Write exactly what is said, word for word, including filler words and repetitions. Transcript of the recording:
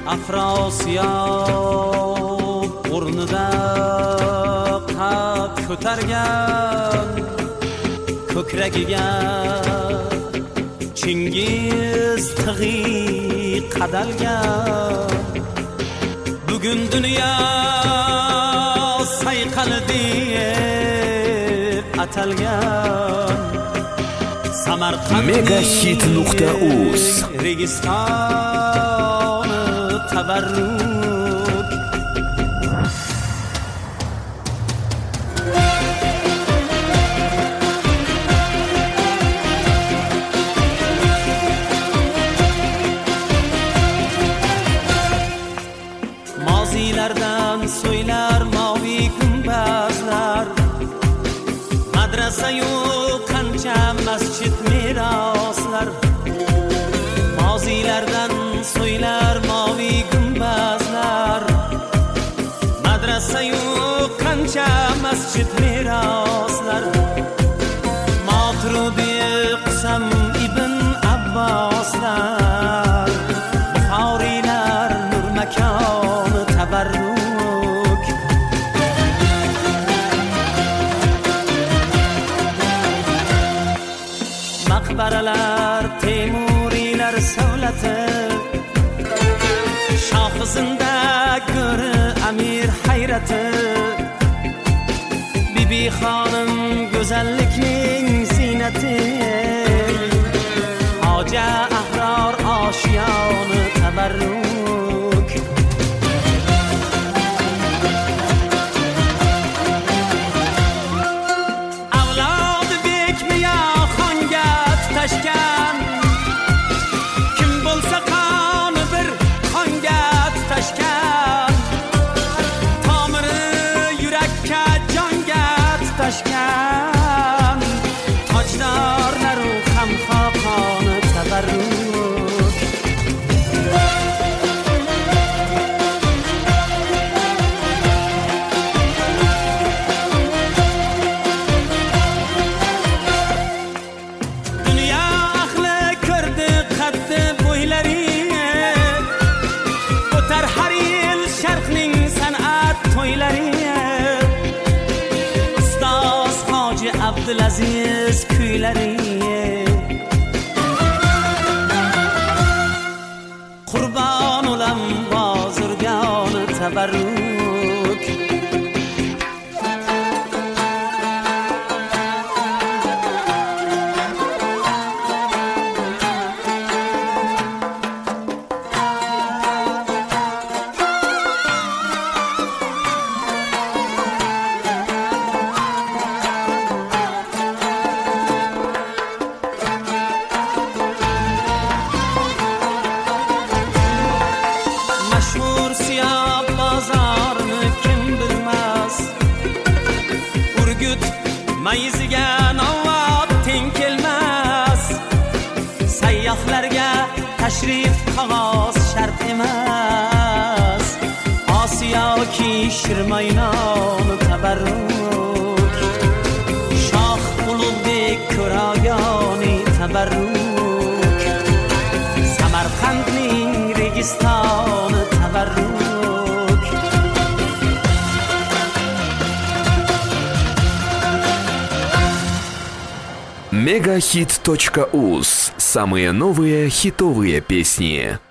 Afrosiyab o'rnida qad ko'targan, ko'kragiga Chingiz tig'i qadalgan. Bugun dunyo sayqali deb atalgan megahit nuqta uz Registoni tabarruk. Mozilardan so'ylar moviy gumbazlar, madrasa-yu qancha masjid meroslar. Mozilardan so'ylar moviy gumbazlar, madrasa-yu qancha masjid meroslar. Maturidi Qusam ibn Abboslar, Buxoriylar nur makoni tabarruk. Maqbaralar Temuriylar savlati, Shohizinda go'ri amir hayrati. Bibi xonim go'zallikning ziynati, Hoja Ahror oshiyoni tabarruk. Avlod bekmiya xonga tutashgan, kim bo'lsa qoni bir xonga tutashgan. Tomiri yurakka jonga tutashgan, tojdorlaru ham xoqoni tabarruk. Dunyo ahli ko'rdi qaddi bo'ylarini, o'tar har yil sharqning san'at to'ylari. Ustoz Hoji Abdulaziz kuylari, Qurbon olam bozorgoni tabarruk. Mashhur Siyob bozorini kim bilmas, Urgut mayiziga navbat teng kelmas. Sayyohlarga tashrif qog'oz shart emas, Osiyo ki Shirmoynoni tabarruk. Shoh Ulug'bek ko'ragoni tabarruk. Samarqandning Registoni tabarruk. megahit точка уз. Самые новые хитовые песни.